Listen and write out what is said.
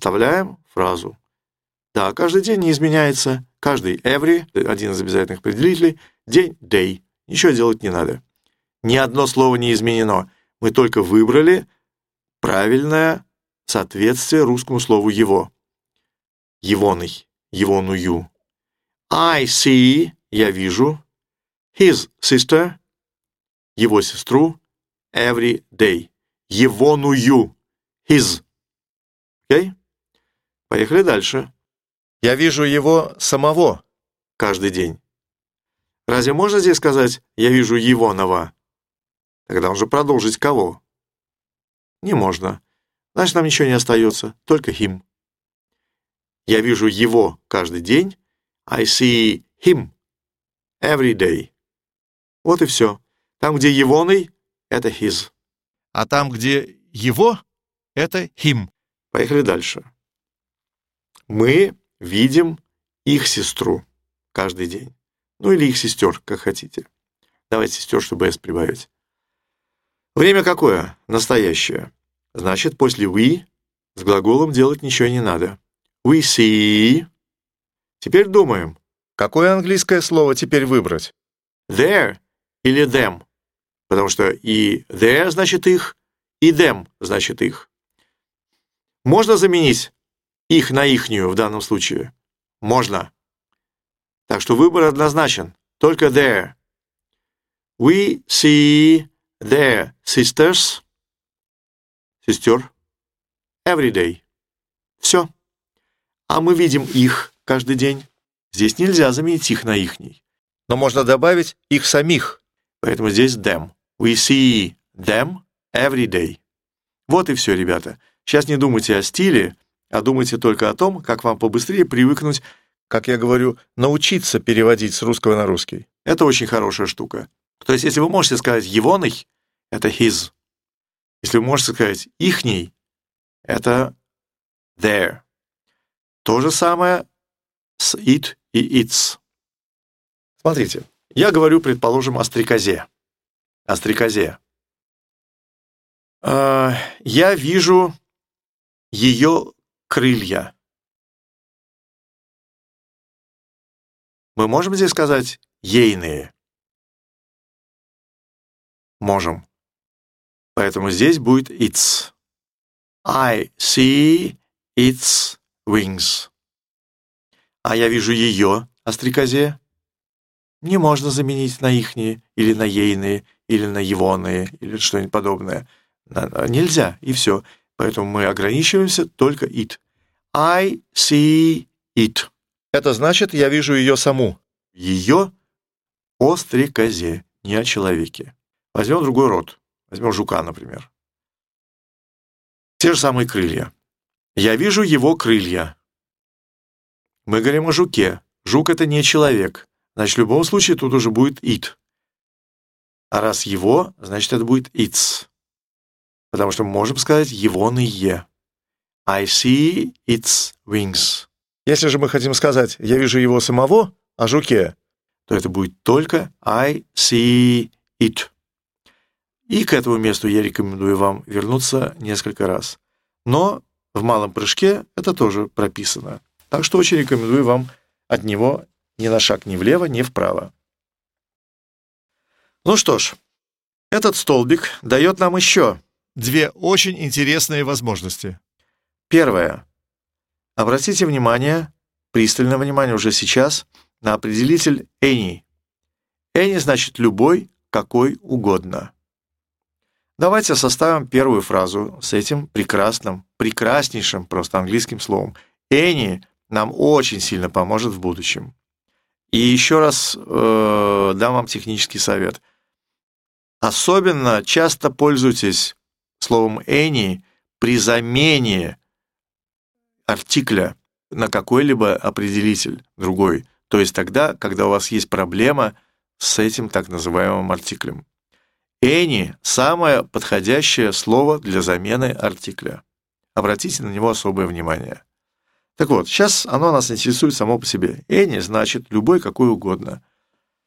Составляем фразу. Да, каждый день не изменяется. Каждый every, один из обязательных определителей, день day. Ничего делать не надо. Ни одно слово не изменено. Мы только выбрали правильное соответствие русскому слову «его». Егоный, егоную. I see, я вижу. His sister, его сестру. Every day. Егоную. His. Окей? Поехали дальше. Я вижу его самого каждый день. Разве можно здесь сказать «я вижу егоного»? Тогда он же продолжить кого? Не можно. Значит, нам ничего не остается, только him. Я вижу его каждый день. I see him every day. Вот и все. Там, где егоный, это his. А там, где его, это him. Поехали дальше. Мы видим их сестру каждый день. Ну или их сестер, как хотите. Давайте сестер, чтобы s прибавить. Время какое? Настоящее. Значит, после we с глаголом делать ничего не надо. We see. Теперь думаем, какое английское слово теперь выбрать? Their или them? Потому что и their значит их, и them значит их. Можно заменить их на ихнюю в данном случае? Можно. Так что выбор однозначен. Только their. We see their sisters. Сестер. Every day. Все. А мы видим их каждый день. Здесь нельзя заменить их на ихний. Но можно добавить их самих. Поэтому здесь them. We see them every day. Вот и все, ребята. Сейчас не думайте о стиле, а думайте только о том, как вам побыстрее привыкнуть, как я говорю, научиться переводить с русского на русский. Это очень хорошая штука. То есть, если вы можете сказать «егоный», это his. Если вы можете сказать «ихний», это their. То же самое с it и its. Смотрите, я говорю, предположим, о стрекозе. О стрекозе. Я вижу ее крылья. Мы можем здесь сказать «ейные»? Можем. Поэтому здесь будет its. I see its wings. А я вижу ее о стрекозе. Не можно заменить на ихние, или на ейные, или на егоные, или что-нибудь подобное. Нельзя, и все. Поэтому мы ограничиваемся только it. I see it. Это значит, я вижу ее саму. Ее о стрекозе, не о человеке. Возьмем другой род. Возьмем жука, например. Те же самые крылья. Я вижу его крылья. Мы говорим о жуке. Жук — это не человек. Значит, в любом случае тут уже будет it. А раз его, значит, это будет its. Потому что мы можем сказать егоные. I see its wings. Если же мы хотим сказать «я вижу его самого» о жуке, то это будет только I see it. И к этому месту я рекомендую вам вернуться несколько раз. Но в малом прыжке это тоже прописано. Так что очень рекомендую вам от него ни на шаг ни влево, ни вправо. Ну что ж, этот столбик дает нам еще две очень интересные возможности. Первое. Обратите внимание, пристальное внимание уже сейчас, на определитель any. Any значит любой, какой угодно. Давайте составим первую фразу с этим прекраснейшим просто английским словом. Any нам очень сильно поможет в будущем. И еще раз дам вам технический совет. Особенно часто пользуйтесь словом any при замене артикля на какой-либо определитель другой. То есть тогда, когда у вас есть проблема с этим так называемым артиклем. Any – самое подходящее слово для замены артикля. Обратите на него особое внимание. Так вот, сейчас оно нас интересует само по себе. Any значит любой, какой угодно.